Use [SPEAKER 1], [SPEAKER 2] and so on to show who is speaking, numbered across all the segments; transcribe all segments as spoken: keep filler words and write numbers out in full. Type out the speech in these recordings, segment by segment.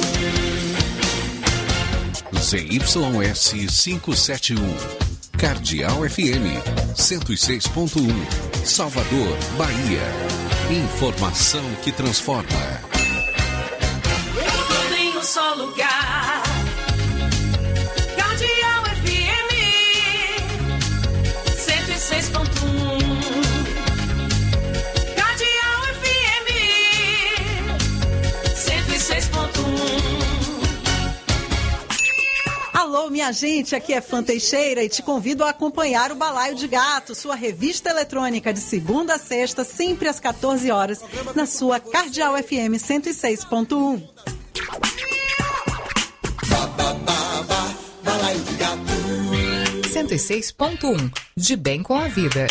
[SPEAKER 1] Z Y S quinhentos e setenta e um, Cardeal F M, cento e seis ponto um, Salvador, Bahia. Informação que transforma.
[SPEAKER 2] Tudo em um só lugar. Cardeal F M, cento e seis ponto um. Cardeal F M, cento e seis ponto um.
[SPEAKER 3] Alô, minha gente, aqui é Fã Teixeira e te convido a acompanhar o Balaio de Gato, sua revista eletrônica de segunda a sexta, sempre às quatorze horas, na sua Cardeal F M cento e seis ponto um.
[SPEAKER 4] Balaio de Gato
[SPEAKER 5] cento e seis ponto um, de bem com a vida.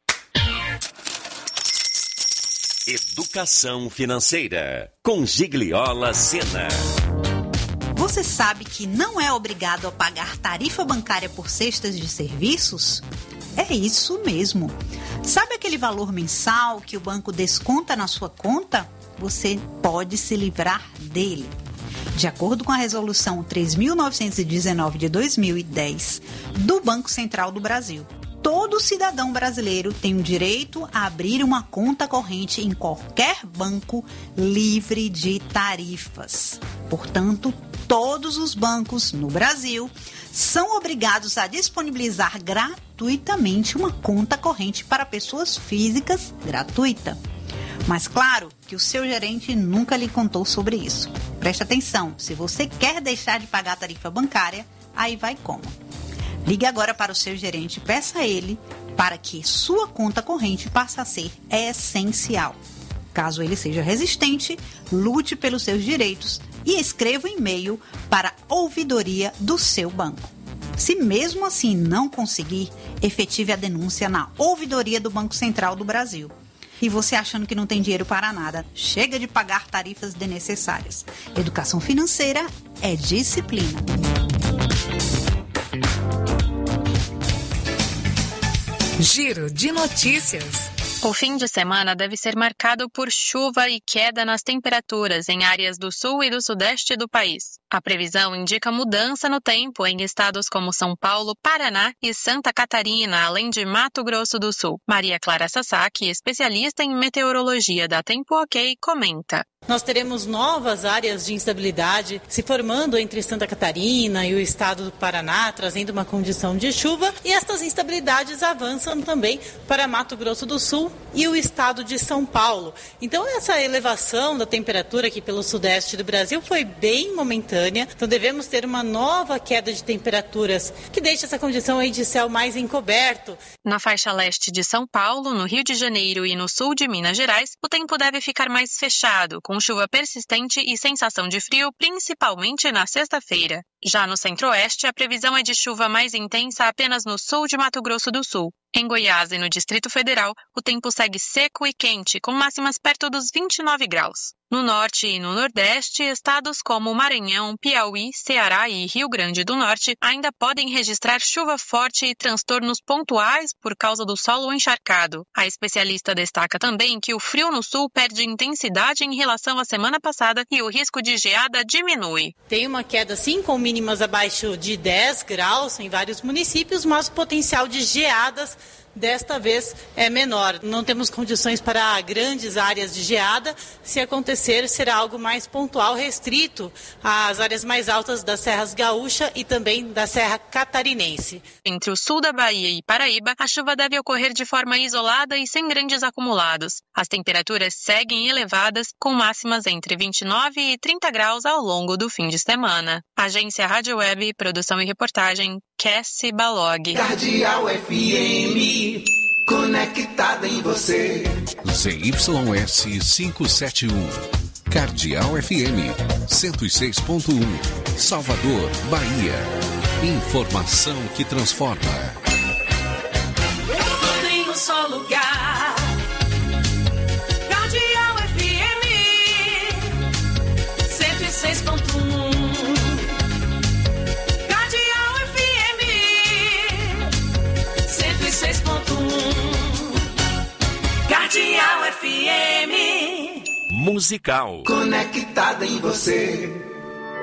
[SPEAKER 6] Educação financeira, com Gigliola Sena.
[SPEAKER 7] Você sabe que não é obrigado a pagar tarifa bancária por cestas de serviços? É isso mesmo. Sabe aquele valor mensal que o banco desconta na sua conta? Você pode se livrar dele. De acordo com a Resolução três mil novecentos e dezenove de dois mil e dez do Banco Central do Brasil, todo cidadão brasileiro tem o direito a abrir uma conta corrente em qualquer banco livre de tarifas. Portanto, todos os bancos no Brasil são obrigados a disponibilizar gratuitamente uma conta corrente para pessoas físicas gratuita. Mas claro que o seu gerente nunca lhe contou sobre isso. Preste atenção, se você quer deixar de pagar a tarifa bancária, aí vai como? Ligue agora para o seu gerente e peça a ele para que sua conta corrente passe a ser essencial. Caso ele seja resistente, lute pelos seus direitos e escreva um e-mail para a ouvidoria do seu banco. Se mesmo assim não conseguir, efetive a denúncia na ouvidoria do Banco Central do Brasil. E você achando que não tem dinheiro para nada, chega de pagar tarifas desnecessárias. Educação financeira é disciplina.
[SPEAKER 5] Giro de notícias.
[SPEAKER 8] O fim de semana deve ser marcado por chuva e queda nas temperaturas em áreas do sul e do sudeste do país. A previsão indica mudança no tempo em estados como São Paulo, Paraná e Santa Catarina, além de Mato Grosso do Sul. Maria Clara Sasaki, especialista em meteorologia da Tempo OK, comenta.
[SPEAKER 9] Nós teremos novas áreas de instabilidade se formando entre Santa Catarina e o estado do Paraná, trazendo uma condição de chuva, e estas instabilidades avançam também para Mato Grosso do Sul e o estado de São Paulo. Então essa elevação da temperatura aqui pelo sudeste do Brasil foi bem momentânea, então devemos ter uma nova queda de temperaturas que deixa essa condição aí de céu mais encoberto.
[SPEAKER 8] Na faixa leste de São Paulo, no Rio de Janeiro e no sul de Minas Gerais, o tempo deve ficar mais fechado, com chuva persistente e sensação de frio, principalmente na sexta-feira. Já no centro-oeste, a previsão é de chuva mais intensa apenas no sul de Mato Grosso do Sul. Em Goiás e no Distrito Federal, o tempo segue seco e quente, com máximas perto dos vinte e nove graus. No norte e no nordeste, estados como Maranhão, Piauí, Ceará e Rio Grande do Norte ainda podem registrar chuva forte e transtornos pontuais por causa do solo encharcado. A especialista destaca também que o frio no sul perde intensidade em relação à semana passada e o risco de geada diminui.
[SPEAKER 9] Tem uma queda sim, com mínimas abaixo de dez graus em vários municípios, mas o potencial de geadas desta vez é menor. Não temos condições para grandes áreas de geada. Se acontecer, será algo mais pontual, restrito às áreas mais altas das Serras Gaúcha e também da Serra Catarinense.
[SPEAKER 8] Entre o sul da Bahia e Paraíba, a chuva deve ocorrer de forma isolada e sem grandes acumulados. As temperaturas seguem elevadas, com máximas entre vinte e nove e trinta graus ao longo do fim de semana. Agência Rádio Web, produção e reportagem, Cassie Balog.
[SPEAKER 4] Cardeal F M, conectada em você.
[SPEAKER 1] Z Y S quinhentos e setenta e um, Cardeal F M, cento e seis ponto um, Salvador, Bahia. Informação que transforma.
[SPEAKER 2] Tudo em um só lugar. Cardeal F M, cento e seis ponto um. Cardeal F M, cento e seis ponto um. Cardeal F M.
[SPEAKER 6] Musical.
[SPEAKER 4] Conectada em você.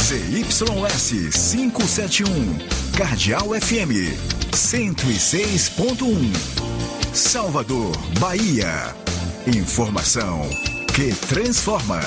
[SPEAKER 10] Z Y S quinhentos e setenta e um, Cardeal F M cento e seis ponto um, Salvador, Bahia. Informação que transforma.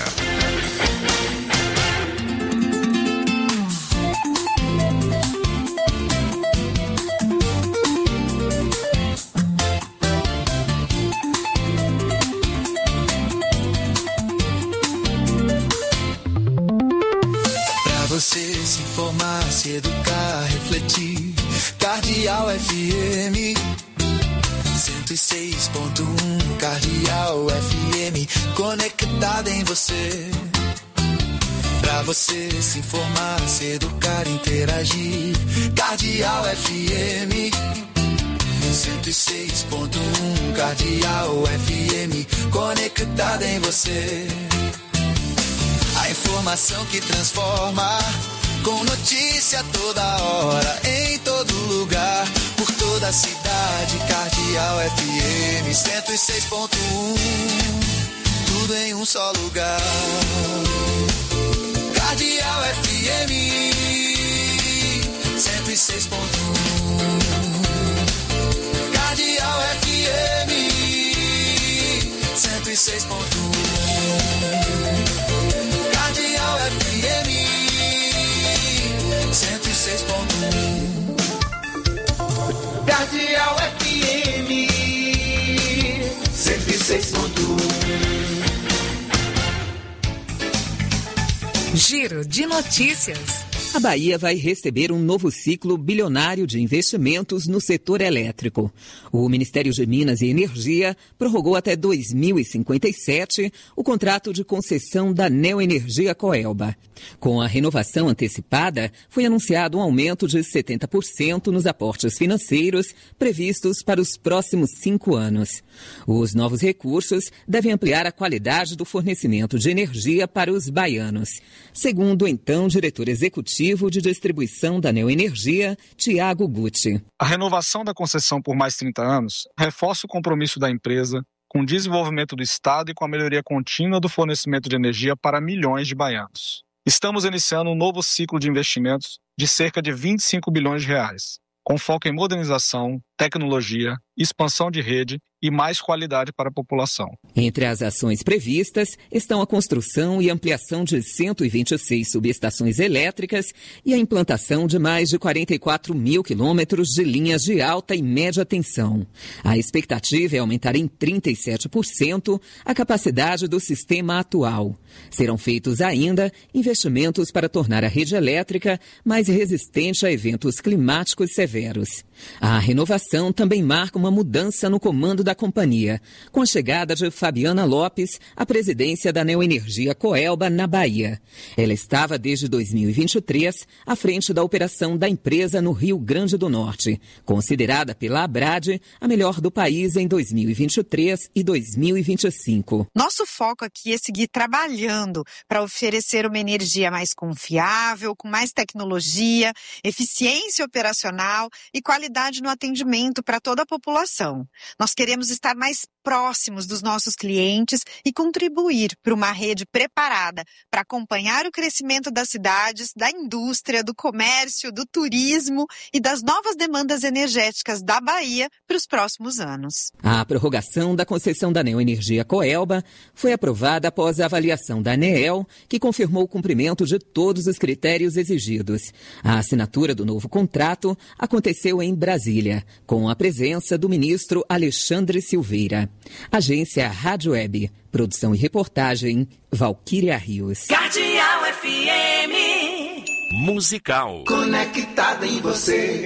[SPEAKER 11] Você se informar, se educar, refletir. Cardeal F M cento e seis ponto um, Cardeal F M, conectada em você. Pra você se informar, se educar, interagir. Cardeal F M cento e seis ponto um, Cardeal F M, conectada em você. A informação que transforma, com notícia toda hora, em todo lugar, por toda a cidade. Cardeal F M cento e seis ponto um, tudo em um só lugar. Cardeal F M cento e seis ponto um, Cardeal F M cento e seis ponto um. Cardeal F M cento e seis ponto um.
[SPEAKER 4] Cardeal F M cento e seis ponto um.
[SPEAKER 5] Giro de notícias.
[SPEAKER 12] A Bahia vai receber um novo ciclo bilionário de investimentos no setor elétrico. O Ministério de Minas e Energia prorrogou até dois mil e cinquenta e sete o contrato de concessão da Neoenergia Coelba. Com a renovação antecipada, foi anunciado um aumento de setenta por cento nos aportes financeiros previstos para os próximos cinco anos. Os novos recursos devem ampliar a qualidade do fornecimento de energia para os baianos. Segundo o então diretor executivo de distribuição da Neoenergia, Tiago Gucci.
[SPEAKER 13] A renovação da concessão por mais trinta anos reforça o compromisso da empresa com o desenvolvimento do Estado e com a melhoria contínua do fornecimento de energia para milhões de baianos. Estamos iniciando um novo ciclo de investimentos de cerca de vinte e cinco bilhões de reais, com foco em modernização, tecnologia, expansão de rede e mais qualidade para a população.
[SPEAKER 12] Entre as ações previstas estão a construção e ampliação de cento e vinte e seis subestações elétricas e a implantação de mais de quarenta e quatro mil quilômetros de linhas de alta e média tensão. A expectativa é aumentar em trinta e sete por cento a capacidade do sistema atual. Serão feitos ainda investimentos para tornar a rede elétrica mais resistente a eventos climáticos severos. A renovação também marca uma mudança no comando da companhia, com a chegada de Fabiana Lopes à presidência da Neoenergia Coelba, na Bahia. Ela estava desde dois mil e vinte e três à frente da operação da empresa no Rio Grande do Norte, considerada pela Abrad a melhor do país em dois mil e vinte e três e dois mil e vinte e cinco.
[SPEAKER 14] Nosso foco aqui é seguir trabalhando para oferecer uma energia mais confiável, com mais tecnologia, eficiência operacional e qualidade no atendimento para toda a população. Nós queremos estar mais próximos dos nossos clientes e contribuir para uma rede preparada para acompanhar o crescimento das cidades, da indústria, do comércio, do turismo e das novas demandas energéticas da Bahia para os próximos anos.
[SPEAKER 12] A prorrogação da concessão da Neoenergia Coelba foi aprovada após a avaliação da ANEEL, que confirmou o cumprimento de todos os critérios exigidos. A assinatura do novo contrato aconteceu em Brasília, com a presença do ministro Alexandre Silveira. Agência Rádio Web. Produção e reportagem, Valquíria Rios.
[SPEAKER 2] Cardeal F M.
[SPEAKER 6] Musical.
[SPEAKER 4] Conectada em você.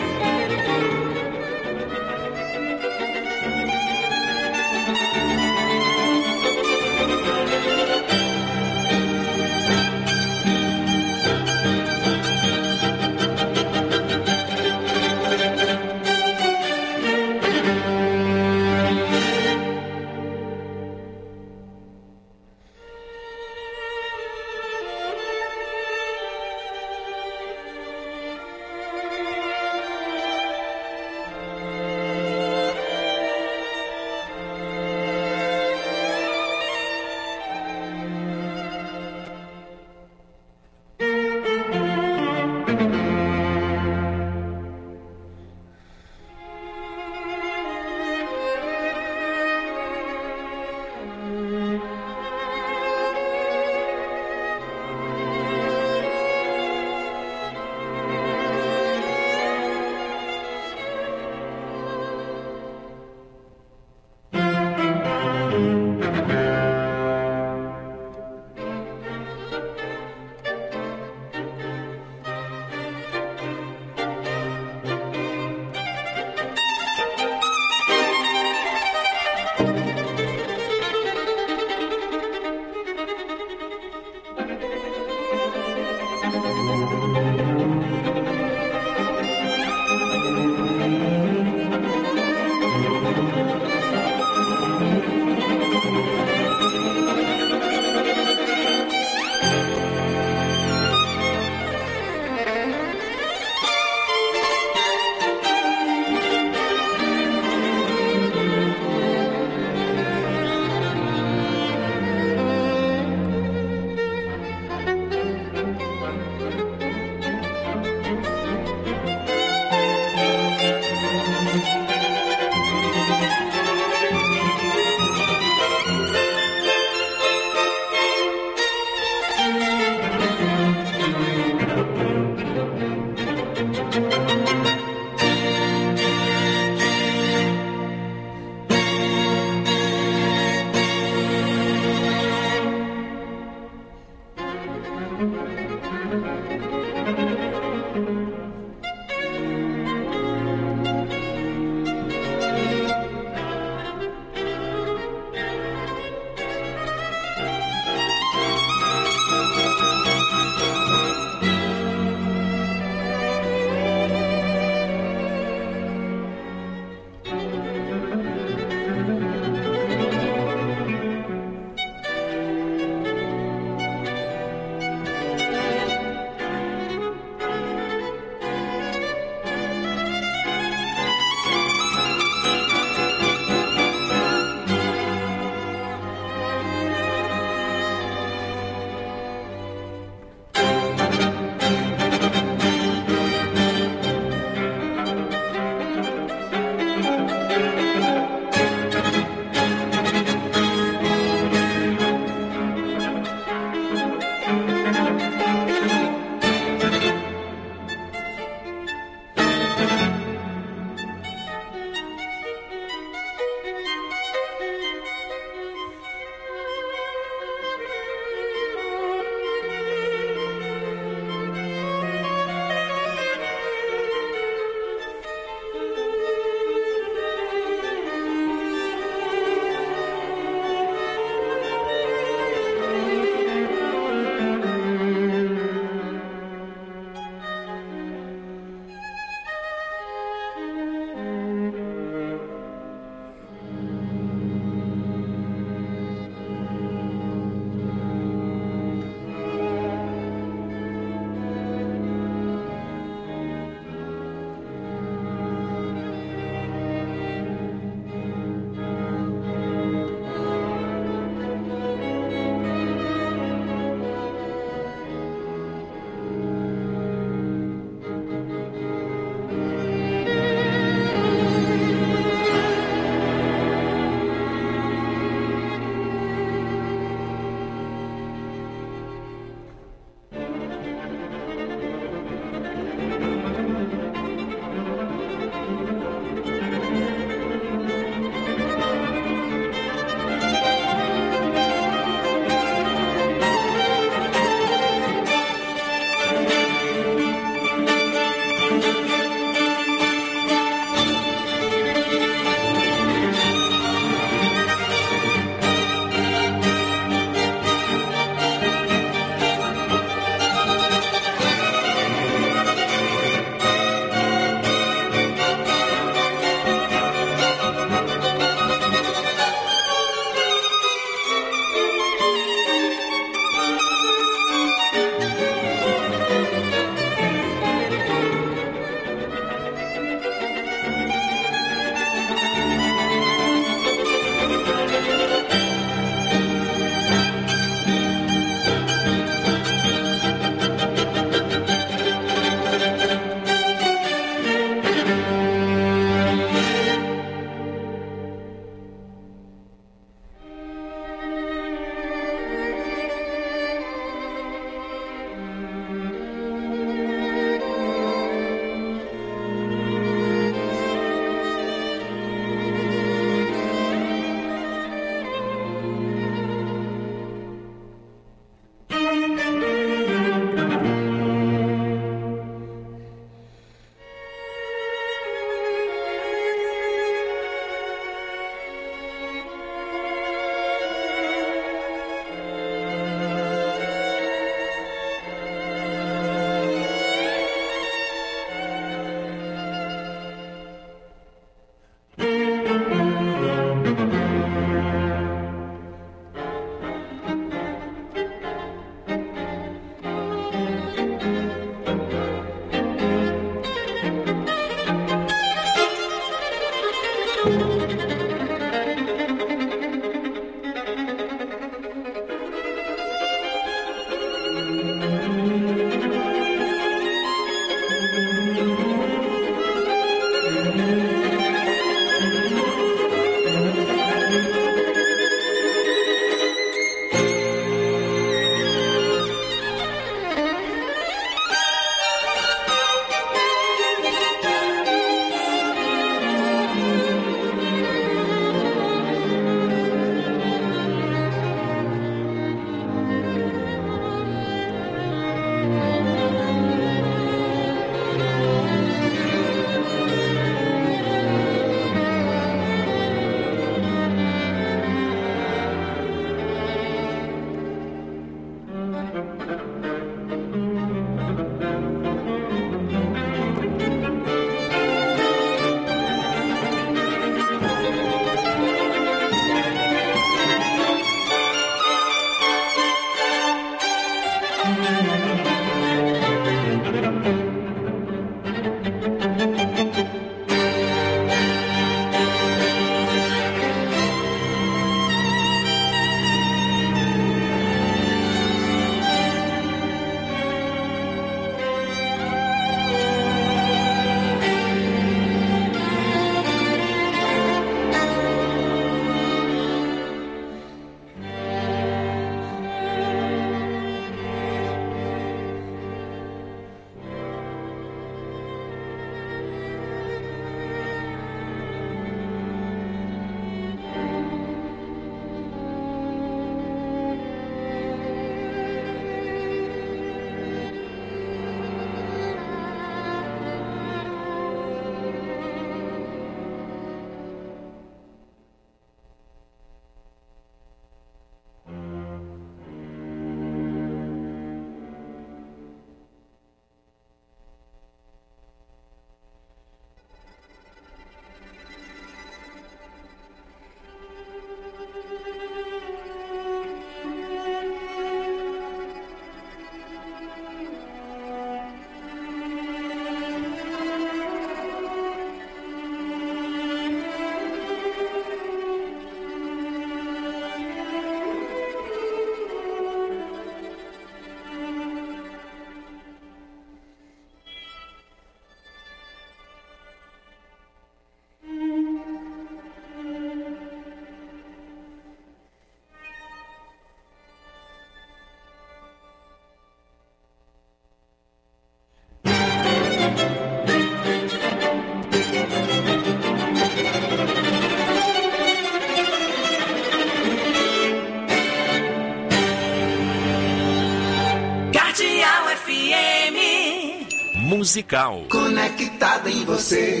[SPEAKER 6] musical.
[SPEAKER 4] Conectado em você.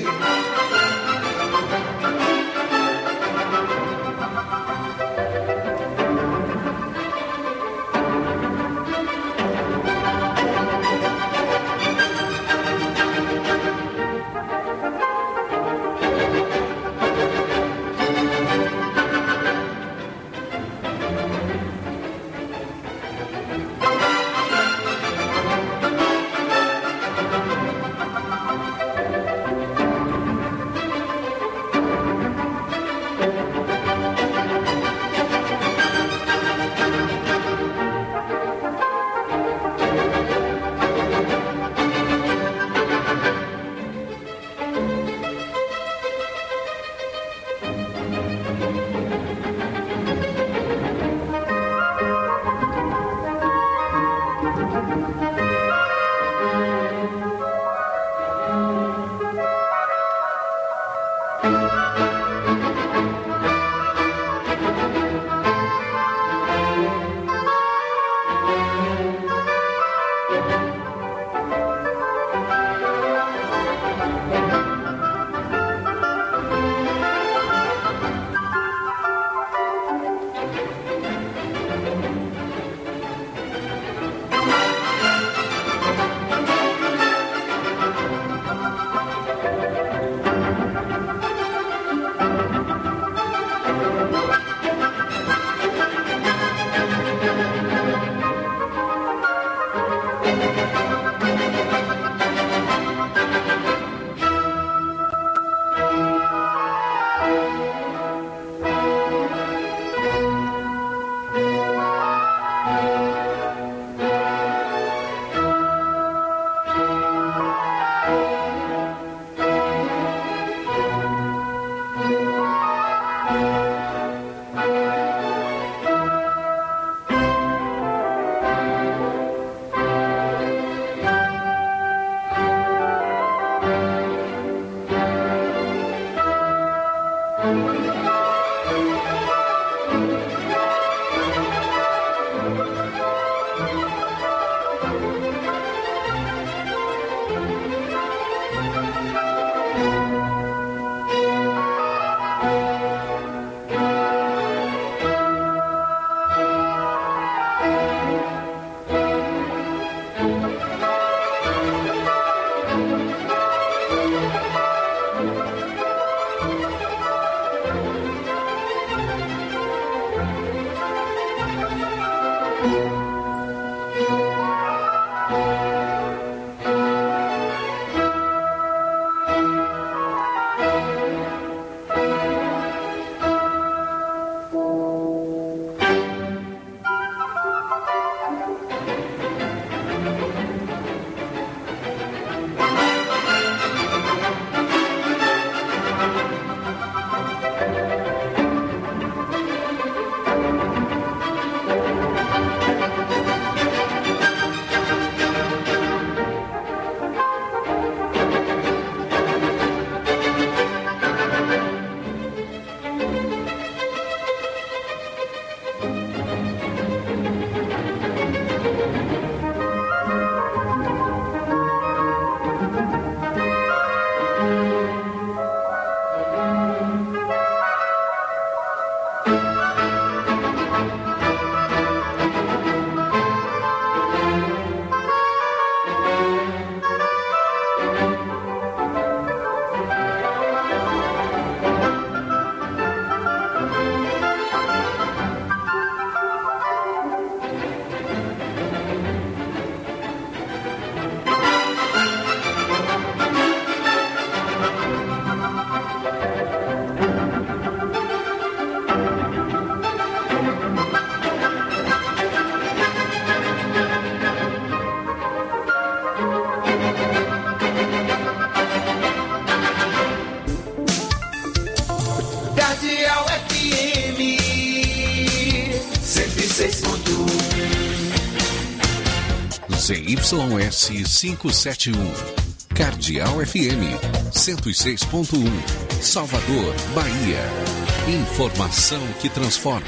[SPEAKER 1] Z Y S quinhentos e setenta e um, Cardeal F M cento e seis ponto um, Salvador, Bahia. Informação que transforma.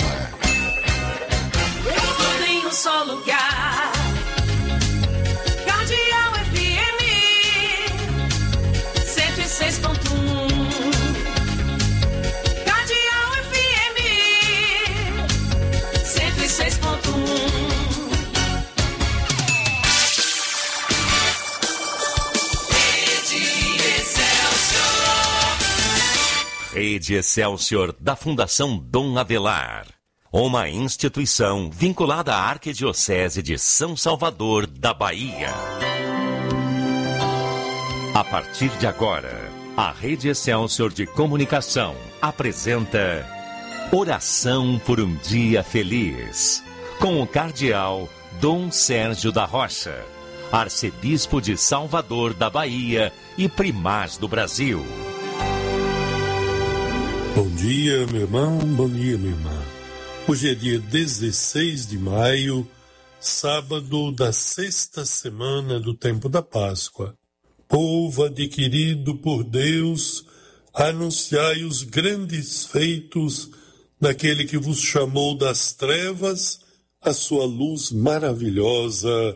[SPEAKER 2] Tudo em um só lugar. Cardeal F M.
[SPEAKER 6] Rede Excelsior da Fundação Dom Avelar. Uma instituição vinculada à Arquidiocese de São Salvador da Bahia. A partir de agora, a Rede Excelsior de Comunicação apresenta Oração por um Dia Feliz, com o cardeal Dom Sérgio da Rocha, arcebispo de Salvador da Bahia e primaz do Brasil.
[SPEAKER 15] Bom dia, meu irmão, bom dia, minha irmã. Hoje é dia dezesseis de maio, sábado da sexta semana do tempo da Páscoa. Povo adquirido por Deus, anunciai os grandes feitos daquele que vos chamou das trevas a sua luz maravilhosa.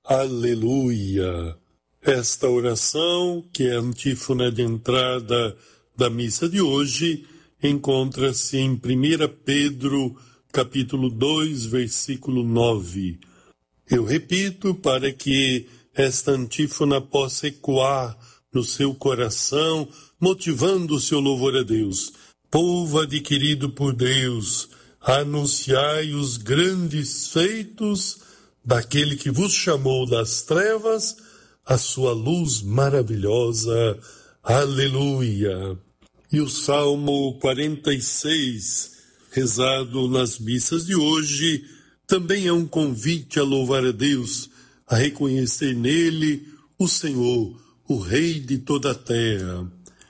[SPEAKER 15] Aleluia! Esta oração, que é a antífona de entrada da missa de hoje, encontra-se em primeira Pedro, capítulo dois, versículo nove. Eu repito para que esta antífona possa ecoar no seu coração, motivando o seu louvor a Deus. Povo adquirido por Deus, anunciai os grandes feitos daquele que vos chamou das trevas a sua luz maravilhosa. Aleluia! E o Salmo quarenta e seis, rezado nas missas de hoje, também é um convite a louvar a Deus, a reconhecer nele o Senhor, o Rei de toda a terra.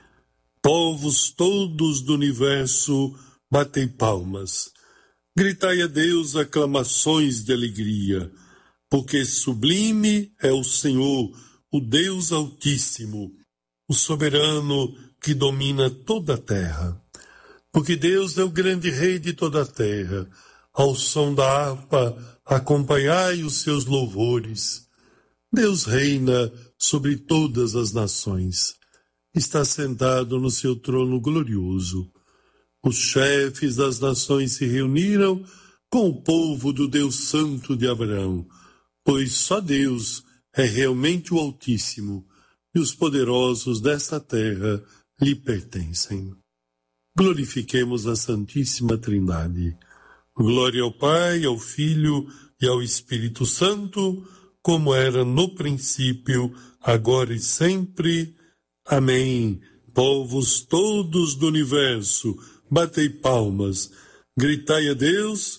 [SPEAKER 15] Povos todos do universo, batei palmas. Gritai a Deus aclamações de alegria, porque sublime é o Senhor, o Deus Altíssimo, o soberano que domina toda a terra. Porque Deus é o grande Rei de toda a terra. Ao som da harpa, acompanhai os seus louvores. Deus reina sobre todas as nações. Está sentado no seu trono glorioso. Os chefes das nações se reuniram com o povo do Deus Santo de Abraão, pois só Deus é realmente o Altíssimo, e os poderosos desta terra lhe pertencem. Glorifiquemos a Santíssima Trindade. Glória ao Pai, ao Filho e ao Espírito Santo, como era no princípio, agora e sempre. Amém. Povos todos do universo, batei palmas, gritai a Deus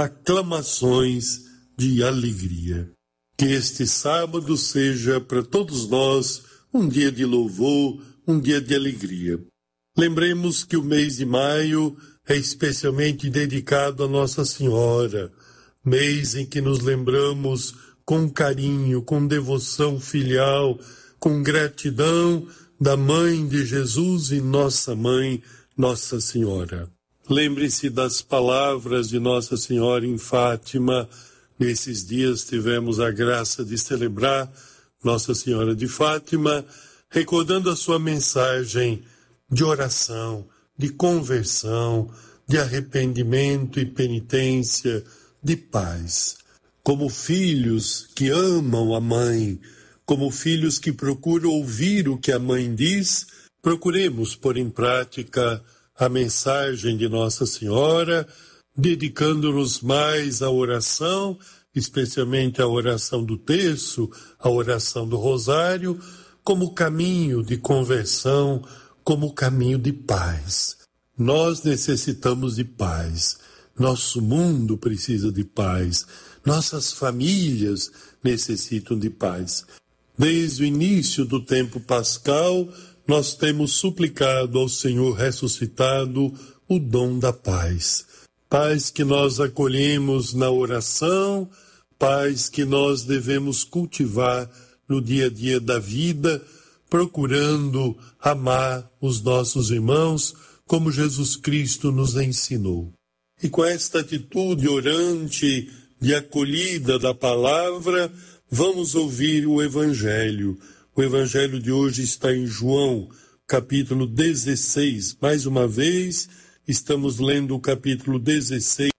[SPEAKER 15] aclamações de alegria. Que este sábado seja para todos nós um dia de louvor, um dia de alegria. Lembremos que o mês de maio é especialmente dedicado a Nossa Senhora, mês em que nos lembramos com carinho, com devoção filial, com gratidão da Mãe de Jesus e Nossa Mãe, Nossa Senhora. Lembre-se das palavras de Nossa Senhora em Fátima. Nesses dias tivemos a graça de celebrar Nossa Senhora de Fátima, recordando a sua mensagem de oração, de conversão, de arrependimento e penitência, de paz. Como filhos que amam a mãe, como filhos que procuram ouvir o que a mãe diz, procuremos pôr em prática a mensagem de Nossa Senhora, dedicando-nos mais à oração, especialmente à oração do terço, à oração do rosário, como caminho de conversão, como caminho de paz. Nós necessitamos de paz. Nosso mundo precisa de paz. Nossas famílias necessitam de paz. Desde o início do tempo pascal, nós temos suplicado ao Senhor ressuscitado o dom da paz. Paz que nós acolhemos na oração, paz que nós devemos cultivar no dia a dia da vida, procurando amar os nossos irmãos como Jesus Cristo nos ensinou. E com esta atitude orante de acolhida da palavra, vamos ouvir o Evangelho. O Evangelho de hoje está em João, capítulo dezesseis. Mais uma vez, estamos lendo o capítulo dezesseis.